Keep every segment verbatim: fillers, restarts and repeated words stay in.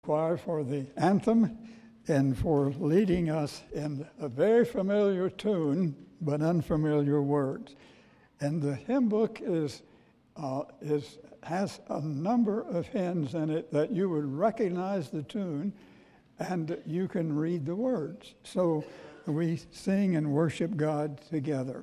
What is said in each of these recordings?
choir for the anthem and for leading us in a very familiar tune but unfamiliar words. And the hymn book is uh, is has a number of hymns in it that you would recognize the tune and you can read the words. So we sing and worship God together.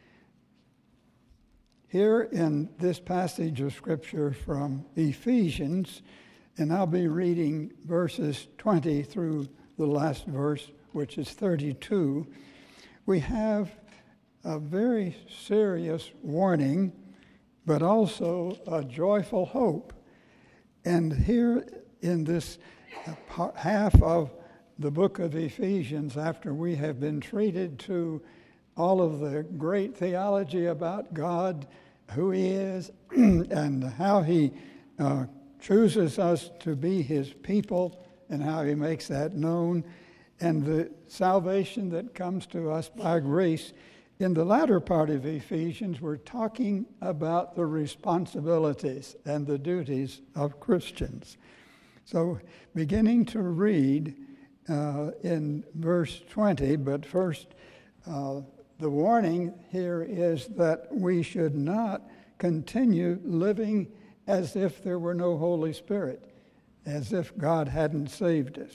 Here in this passage of Scripture from Ephesians, and I'll be reading verses twenty through the last verse, which is thirty-two, we have a very serious warning, but also a joyful hope. And here in this half of the book of Ephesians, after we have been treated to all of the great theology about God, who He is, and how He uh, chooses us to be His people, and how He makes that known, and the salvation that comes to us by grace. In the latter part of Ephesians, we're talking about the responsibilities and the duties of Christians. So, beginning to read uh, in verse twenty, but first, uh, the warning here is that we should not continue living as if there were no Holy Spirit, as if God hadn't saved us.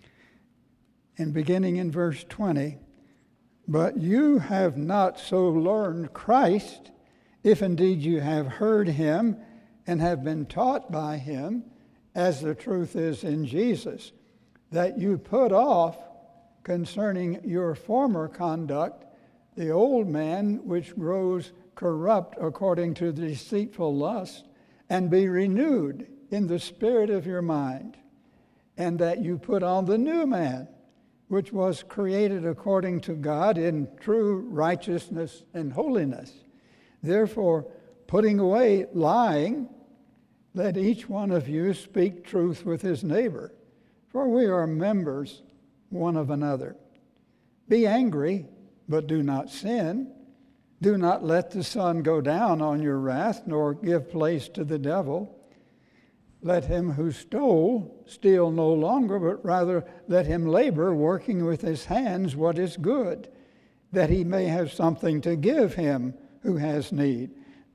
And beginning in verse twenty, but you have not so learned Christ, if indeed you have heard Him and have been taught by Him, as the truth is in Jesus, that you put off concerning your former conduct the old man which grows corrupt according to the deceitful lust, and be renewed in the spirit of your mind, and that you put on the new man, which was created according to God in true righteousness and holiness. Therefore, putting away lying, let each one of you speak truth with his neighbor, for we are members one of another. Be angry, but do not sin. Do not let the sun go down on your wrath, nor give place to the devil. Let him who stole steal no longer, but rather let him labor, working with his hands what is good, that he may have something to give him who has need.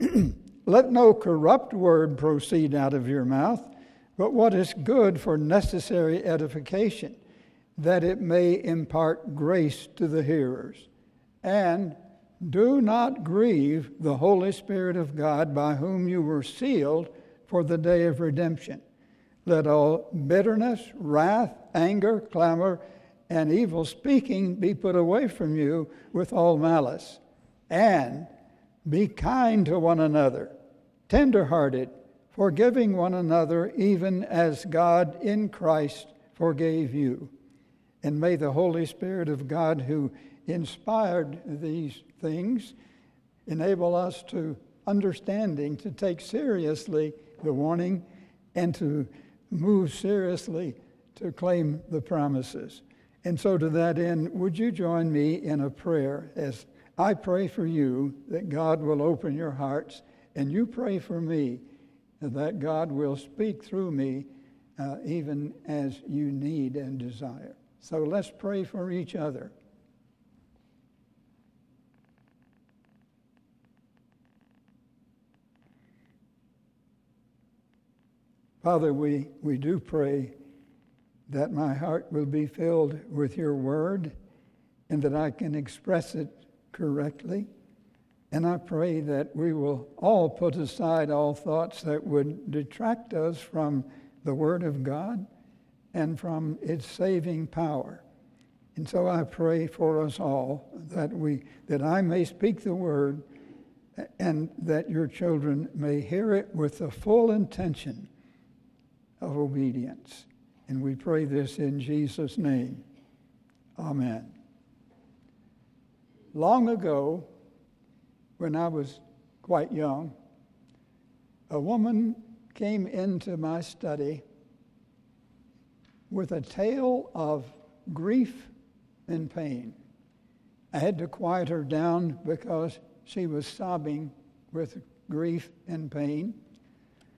Let no corrupt word proceed out of your mouth, but what is good for necessary edification, that it may impart grace to the hearers. And do not grieve the Holy Spirit of God, by whom you were sealed for the day of redemption. Let all bitterness, wrath, anger, clamor, and evil speaking be put away from you with all malice. And be kind to one another, tender-hearted, forgiving one another, even as God in Christ forgave you. And may the Holy Spirit of God, who inspired these things, enable us to understanding to take seriously the warning and to move seriously to claim the promises. And so to that end, would you join me in a prayer as I pray for you that God will open your hearts, and you pray for me that God will speak through me uh, even as you need and desire. So let's pray for each other. Father, we, we do pray that my heart will be filled with your word and that I can express it correctly. And I pray that we will all put aside all thoughts that would detract us from the word of God and from its saving power. And so I pray for us all that we that I may speak the word and that your children may hear it with the full intention of obedience. And we pray this in Jesus' name. Amen. Long ago, when I was quite young, a woman came into my study with a tale of grief and pain. I had to quiet her down because she was sobbing with grief and pain.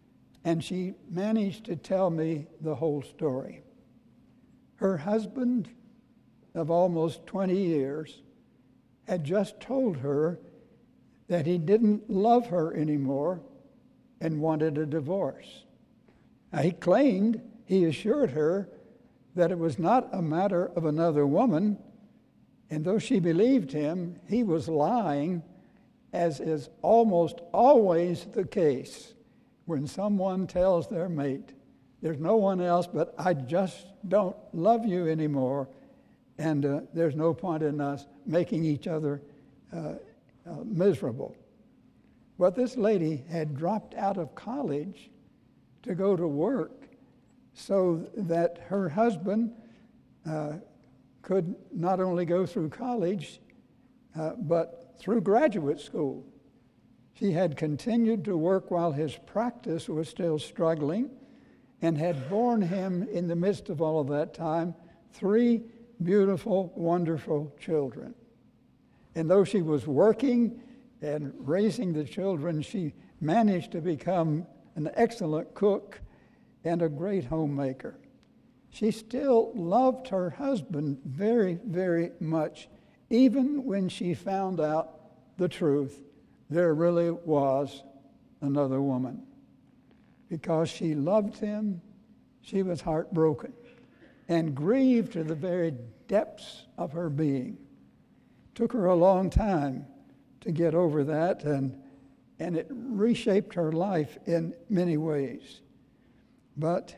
and she managed to tell me the whole story. Her husband of almost twenty years had just told her that he didn't love her anymore and wanted a divorce. Now, he claimed, he assured her that it was not a matter of another woman, and though she believed him, he was lying, as is almost always the case when someone tells their mate, there's no one else, but I just don't love you anymore, and uh, there's no point in us making each other uh, uh, miserable. But this lady had dropped out of college to go to work so that her husband uh, could not only go through college, uh, but through graduate school. She had continued to work while his practice was still struggling, and had borne him, in the midst of all of that time, three beautiful, wonderful children. And though she was working and raising the children, she managed to become an excellent cook and a great homemaker. She still loved her husband very, very much, even when she found out the truth, there really was another woman. Because she loved him, she was heartbroken and grieved to the very depths of her being. Took her a long time to get over that, and, and it reshaped her life in many ways. But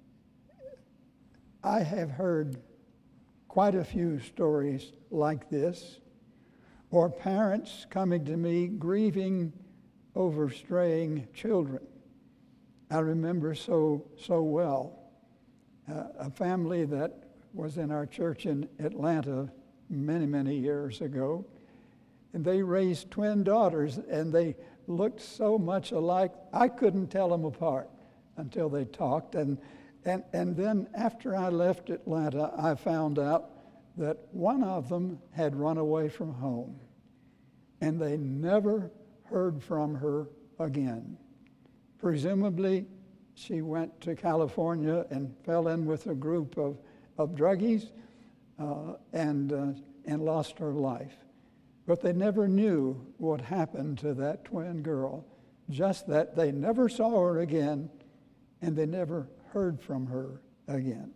I have heard quite a few stories like this, or parents coming to me grieving over straying children. I remember so so well uh, a family that was in our church in Atlanta many, many years ago, and they raised twin daughters, and they looked so much alike, I couldn't tell them apart until they talked. And, and, and then after I left Atlanta, I found out that one of them had run away from home, and they never heard from her again. Presumably, she went to California and fell in with a group of, of druggies uh, and, uh, and lost her life. But they never knew what happened to that twin girl, just that they never saw her again and they never heard from her again.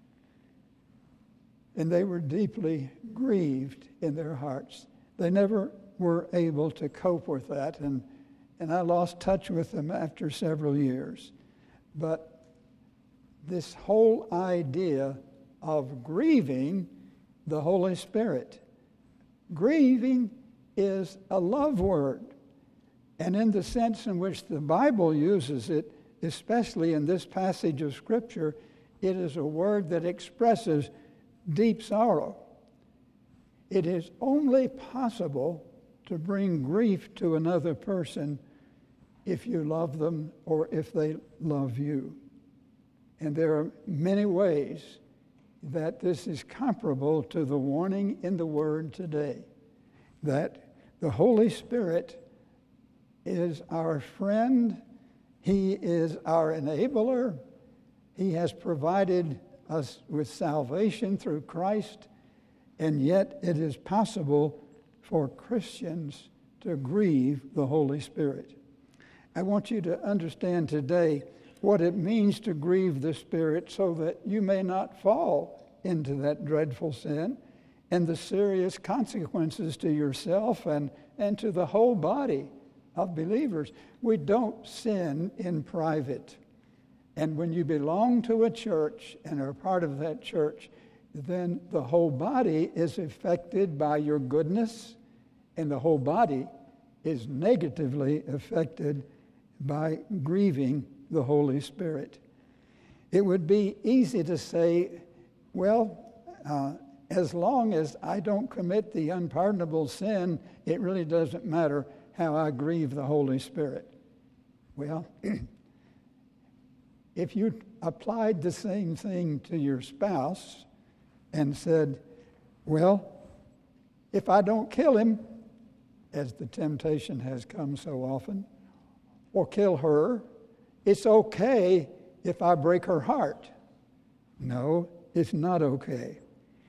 And they were deeply grieved in their hearts. They never were able to cope with that, and, and I lost touch with them after several years. But this whole idea of grieving the Holy Spirit, grieving is a love word. And in the sense in which the Bible uses it, especially in this passage of Scripture, it is a word that expresses deep sorrow. It is only possible to bring grief to another person if you love them or if they love you. And there are many ways that this is comparable to the warning in the Word today, that the Holy Spirit is our friend, He is our enabler, He has provided us with salvation through Christ, and yet it is possible for Christians to grieve the Holy Spirit. I want you to understand today what it means to grieve the Spirit so that you may not fall into that dreadful sin and the serious consequences to yourself and, and to the whole body of believers. We don't sin in private. And when you belong to a church and are part of that church, then the whole body is affected by your goodness, and the whole body is negatively affected by grieving the Holy Spirit. It would be easy to say, well, uh, as long as I don't commit the unpardonable sin, it really doesn't matter how I grieve the Holy Spirit. Well, if you applied the same thing to your spouse and said, well, if I don't kill him, as the temptation has come so often, or kill her, it's okay if I break her heart. No, it's not okay.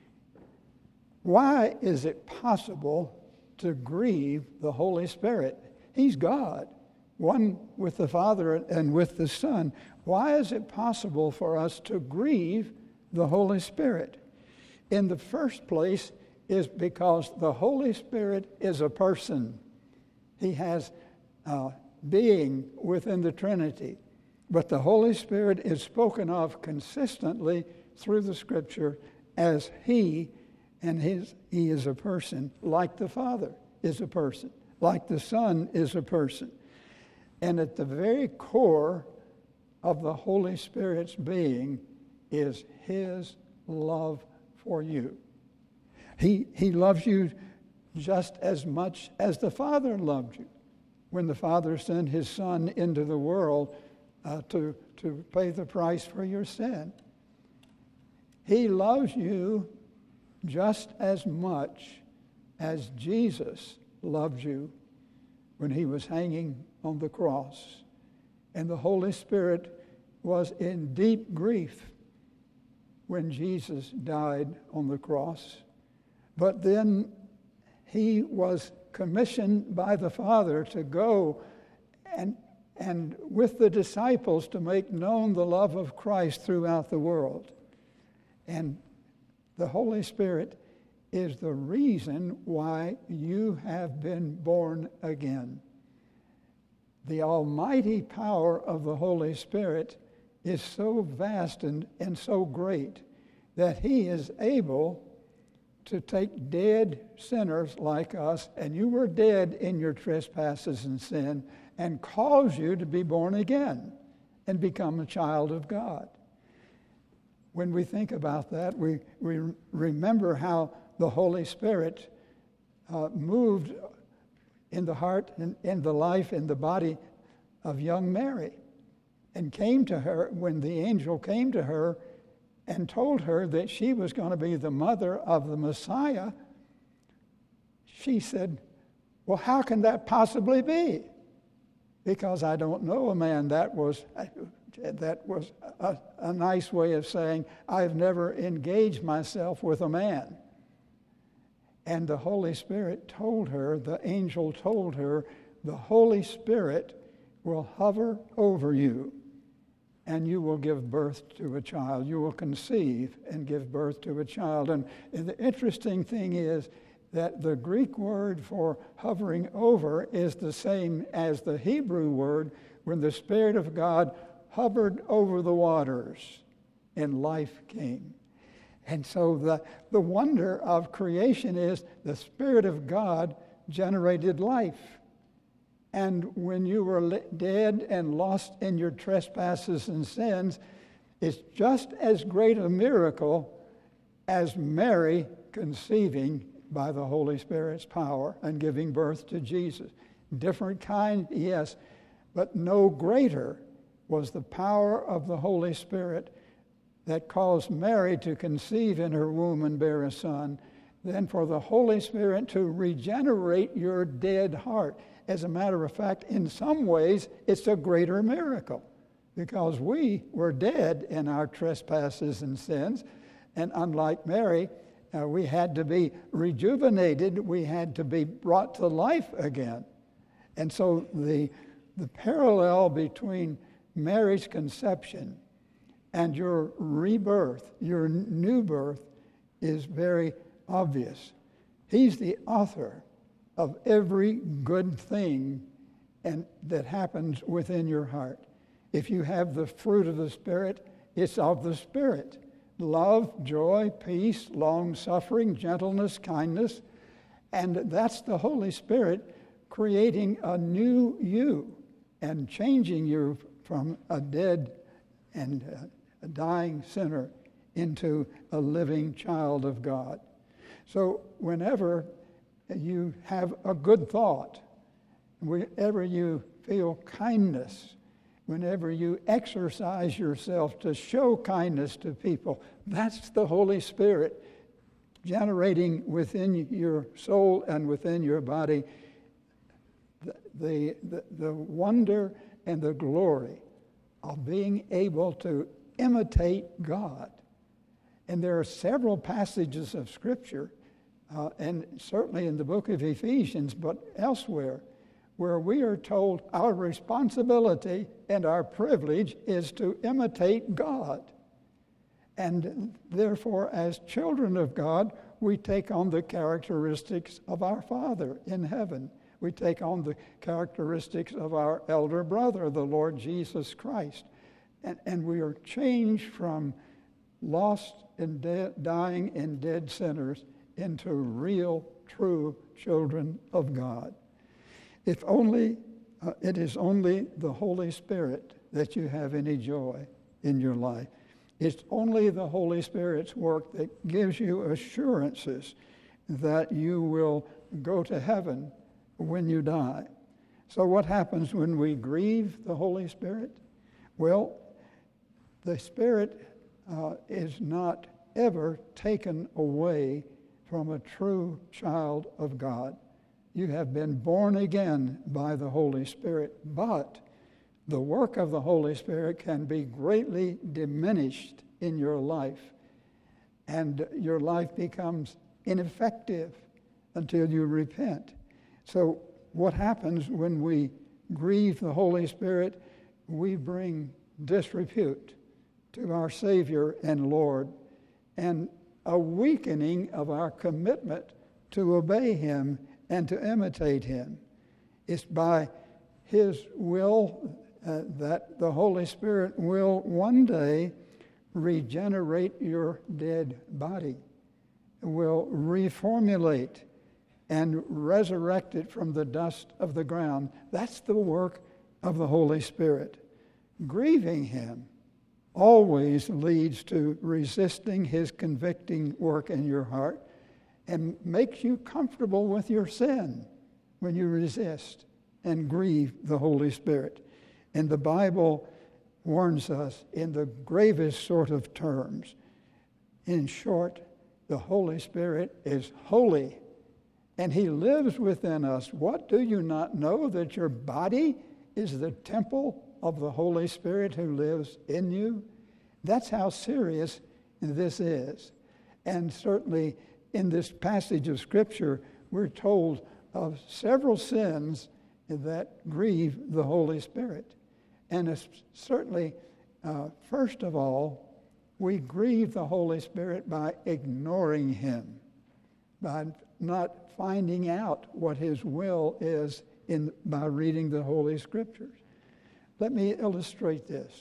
Why is it possible to grieve the Holy Spirit? He's God, one with the Father and with the Son. Why is it possible for us to grieve the Holy Spirit? In the first place is because the Holy Spirit is a person. He has a being within the Trinity. But the Holy Spirit is spoken of consistently through the Scripture as He, and his, He is a person, like the Father is a person, like the Son is a person. And at the very core of the Holy Spirit's being is His love for you. He, he loves you just as much as the Father loved you when the Father sent His Son into the world uh, to, to pay the price for your sin. He loves you just as much as Jesus loved you when He was hanging on the cross. And the Holy Spirit was in deep grief when Jesus died on the cross. But then He was commissioned by the Father to go and, and with the disciples to make known the love of Christ throughout the world. And the Holy Spirit is the reason why you have been born again. The almighty power of the Holy Spirit is so vast and, and so great that He is able to take dead sinners like us, and you were dead in your trespasses and sin, and cause you to be born again and become a child of God. When we think about that, we, we remember how the Holy Spirit uh, moved in the heart and in the life, in the body of young Mary, and came to her when the angel came to her and told her that she was going to be the mother of the Messiah. She said, well, how can that possibly be? Because I don't know a man. That was that was a, a nice way of saying, I've never engaged myself with a man. And the Holy Spirit told her, the angel told her, the Holy Spirit will hover over you, and you will give birth to a child. You will conceive and give birth to a child. And, and the interesting thing is that the Greek word for hovering over is the same as the Hebrew word when the Spirit of God hovered over the waters and life came. And so the, the wonder of creation is the Spirit of God generated life. And when you were dead and lost in your trespasses and sins, it's just as great a miracle as Mary conceiving by the Holy Spirit's power and giving birth to Jesus. Different kind, yes, but no greater was the power of the Holy Spirit that caused Mary to conceive in her womb and bear a son than for the Holy Spirit to regenerate your dead heart. As a matter of fact, in some ways, it's a greater miracle because we were dead in our trespasses and sins, and unlike Mary, uh, we had to be rejuvenated. We had to be brought to life again. And so the, the parallel between Mary's conception and your rebirth, your new birth, is very obvious. He's the author of every good thing and that happens within your heart. If you have the fruit of the Spirit, it's of the Spirit. Love, joy, peace, long-suffering, gentleness, kindness. And that's the Holy Spirit creating a new you and changing you from a dead and a dying sinner into a living child of God. So whenever you have a good thought, whenever you feel kindness, whenever you exercise yourself to show kindness to people, that's the Holy Spirit generating within your soul and within your body the, the, the, the wonder and the glory of being able to imitate God. And there are several passages of Scripture, uh, and certainly in the book of Ephesians, but elsewhere, where we are told our responsibility and our privilege is to imitate God. And therefore, as children of God, we take on the characteristics of our Father in heaven. We take on the characteristics of our elder brother, the Lord Jesus Christ. And, and we are changed from lost and de- dying and dead sinners into real, true children of God. If only, uh, it is only the Holy Spirit that you have any joy in your life. It's only the Holy Spirit's work that gives you assurances that you will go to heaven when you die. So what happens when we grieve the Holy Spirit? Well, the Spirit uh, is not ever taken away from a true child of God. You have been born again by the Holy Spirit, but the work of the Holy Spirit can be greatly diminished in your life, and your life becomes ineffective until you repent. So what happens when we grieve the Holy Spirit? We bring disrepute to our Savior and Lord, and a weakening of our commitment to obey Him and to imitate Him. It's by His will uh, that the Holy Spirit will one day regenerate your dead body, will reformulate and resurrect it from the dust of the ground. That's the work of the Holy Spirit. Grieving Him always leads to resisting His convicting work in your heart and makes you comfortable with your sin when you resist and grieve the Holy Spirit. And the Bible warns us in the gravest sort of terms. In short, the Holy Spirit is holy, and He lives within us. What, do you not know that your body is the temple of the Holy Spirit who lives in you? That's how serious this is. And certainly in this passage of Scripture, we're told of several sins that grieve the Holy Spirit. And it's certainly, uh, first of all, we grieve the Holy Spirit by ignoring Him, by not finding out what His will is in by reading the Holy Scriptures. Let me illustrate this.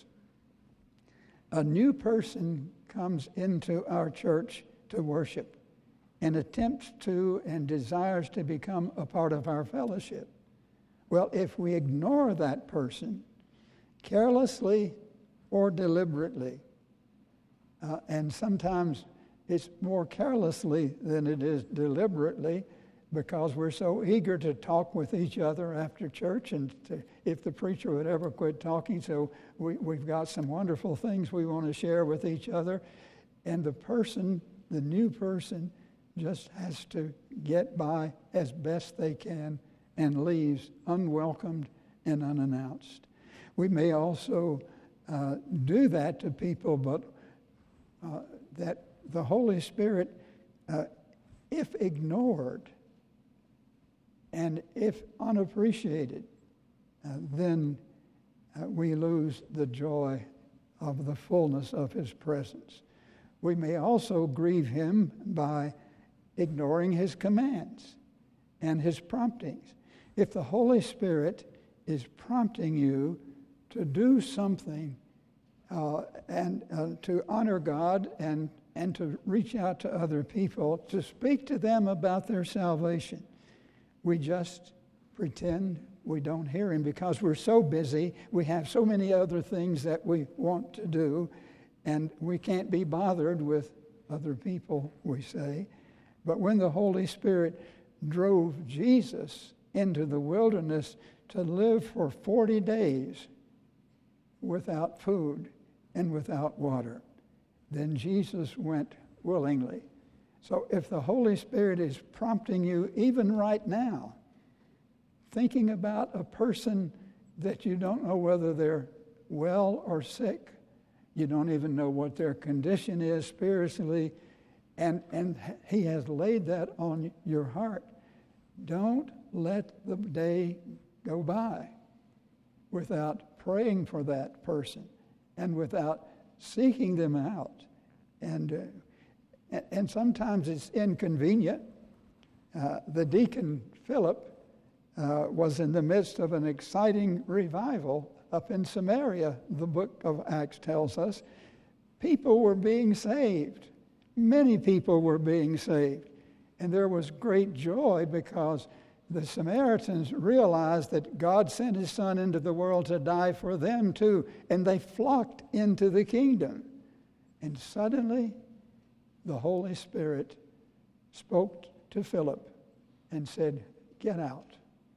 A new person comes into our church to worship and attempts to and desires to become a part of our fellowship. Well, if we ignore that person, carelessly or deliberately, uh, and sometimes it's more carelessly than it is deliberately, because we're so eager to talk with each other after church, and to, if the preacher would ever quit talking, so we, we've got some wonderful things we want to share with each other, and the person, the new person, just has to get by as best they can and leaves unwelcomed and unannounced. We may also uh, do that to people, but uh, that the Holy Spirit, uh, if ignored and if unappreciated, uh, then uh, we lose the joy of the fullness of His presence. We may also grieve Him by ignoring His commands and His promptings. If the Holy Spirit is prompting you to do something uh, and uh, to honor God and, and to reach out to other people, to speak to them about their salvation, we just pretend we don't hear Him because we're so busy. We have so many other things that we want to do, and we can't be bothered with other people, we say. But when the Holy Spirit drove Jesus into the wilderness to live for forty days without food and without water, then Jesus went willingly. So if the Holy Spirit is prompting you even right now, thinking about a person that you don't know whether they're well or sick. You don't even know what their condition is spiritually, and, and he has laid that on your heart. Don't let the day go by without praying for that person and without seeking them out. And, uh, and sometimes it's inconvenient. Uh, the deacon Philip uh, was in the midst of an exciting revival up in Samaria, the book of Acts tells us. People were being saved. Many people were being saved. And there was great joy because the Samaritans realized that God sent his Son into the world to die for them too. And they flocked into the kingdom. And suddenly, the Holy Spirit spoke to Philip and said, "Get out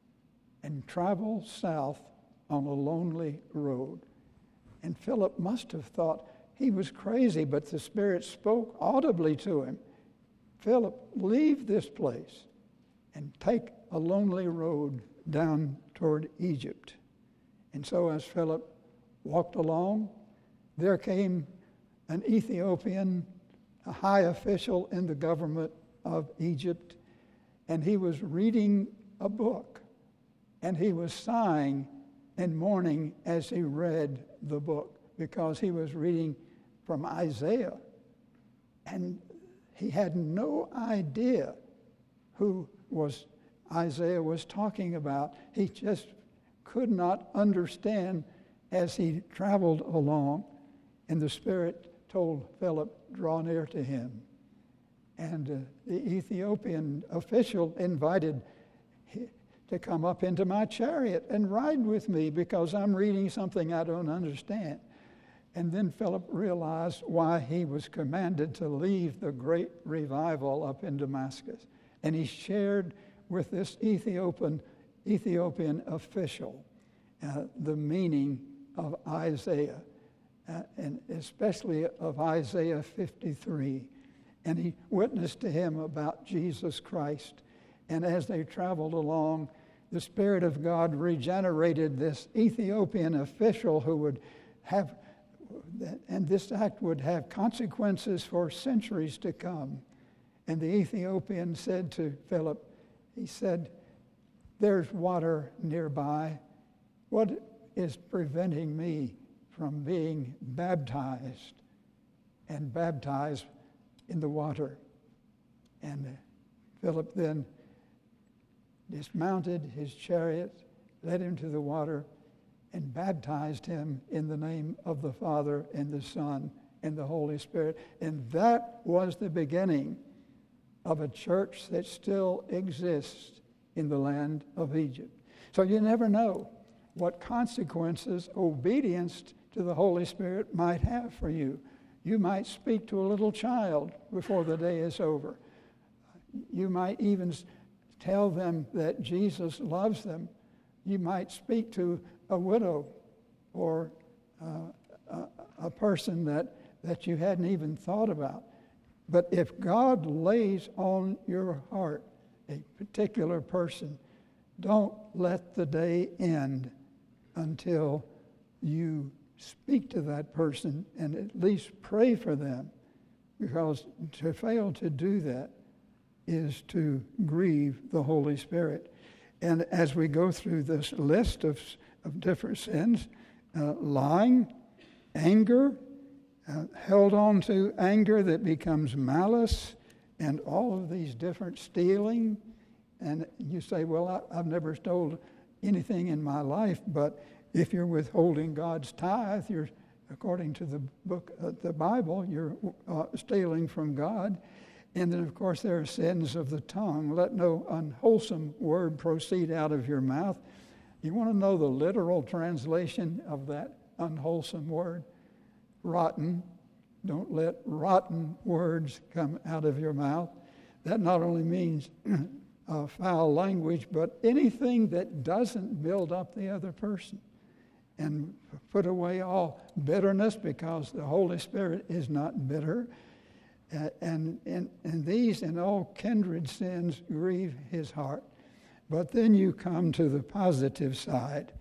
and travel south on a lonely road." And Philip must have thought he was crazy, but the Spirit spoke audibly to him. "Philip, leave this place and take a lonely road down toward Egypt." And so as Philip walked along, there came an Ethiopian, a high official in the government of Egypt, and he was reading a book, and he was sighing and mourning as he read the book because he was reading from Isaiah. And he had no idea who was Isaiah was talking about. He just could not understand as he traveled along. And the Spirit told Philip, "Draw near to him." And uh, the Ethiopian official invited him to come up into my chariot and ride with me because I'm reading something I don't understand. And then Philip realized why he was commanded to leave the great revival up in Damascus. And he shared with this Ethiopian, Ethiopian official uh, the meaning of Isaiah, uh, and especially of Isaiah fifty-three. And he witnessed to him about Jesus Christ. And as they traveled along, the Spirit of God regenerated this Ethiopian official who would have, and this act would have consequences for centuries to come. And the Ethiopian said to Philip, he said, "There's water nearby. What is preventing me from being baptized?" And baptized in the water. And Philip then dismounted his chariot, led him to the water, and baptized him in the name of the Father and the Son and the Holy Spirit. And that was the beginning of a church that still exists in the land of Egypt. So you never know what consequences obedience to the Holy Spirit might have for you. You might speak to a little child before the day is over. You might even tell them that Jesus loves them. You might speak to a widow or uh, a, a person that, that you hadn't even thought about. But if God lays on your heart a particular person, don't let the day end until you speak to that person and at least pray for them, because to fail to do that is to grieve the Holy Spirit. And as we go through this list of, of different sins, uh, lying, anger, uh, held on to anger that becomes malice, and all of these different stealing. And you say, well, I, I've never stole anything in my life, but if you're withholding God's tithe, you're, according to the book, uh, the Bible, you're uh, stealing from God. And then, of course, there are sins of the tongue. Let no unwholesome word proceed out of your mouth. You want to know the literal translation of that unwholesome word? Rotten. Don't let rotten words come out of your mouth. That not only means uh, foul language, but anything that doesn't build up the other person. And put away all bitterness, because the Holy Spirit is not bitter. Uh, and, and, and these and all kindred sins grieve his heart. But then you come to the positive side,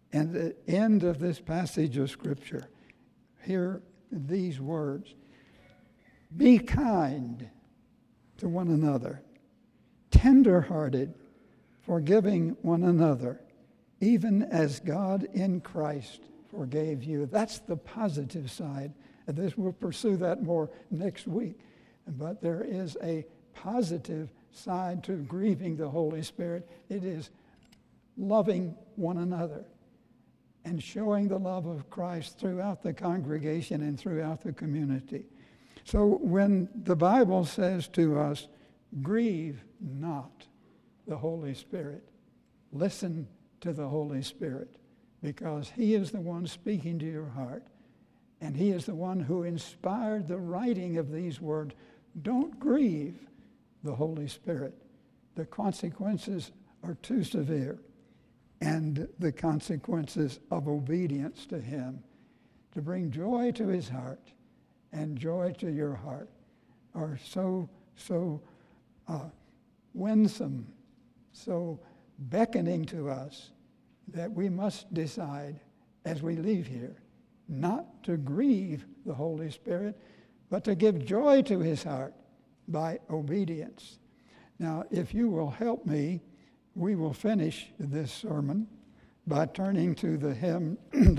And the end of this passage of Scripture, hear these words: be kind to one another, tender-hearted, forgiving one another, even as God in Christ forgave you. That's the positive side. And this, we'll pursue that more next week. But there is a positive side to grieving the Holy Spirit. It is loving one another and showing the love of Christ throughout the congregation and throughout the community. So when the Bible says to us, grieve not the Holy Spirit, listen to the Holy Spirit, because he is the one speaking to your heart, and he is the one who inspired the writing of these words. Don't grieve the Holy Spirit. The consequences are too severe, and the consequences of obedience to him, to bring joy to his heart and joy to your heart, are so, so uh, winsome, so beckoning to us, that we must decide as we leave here not to grieve the Holy Spirit, but to give joy to his heart by obedience. Now, if you will help me, we will finish this sermon by turning to the hymn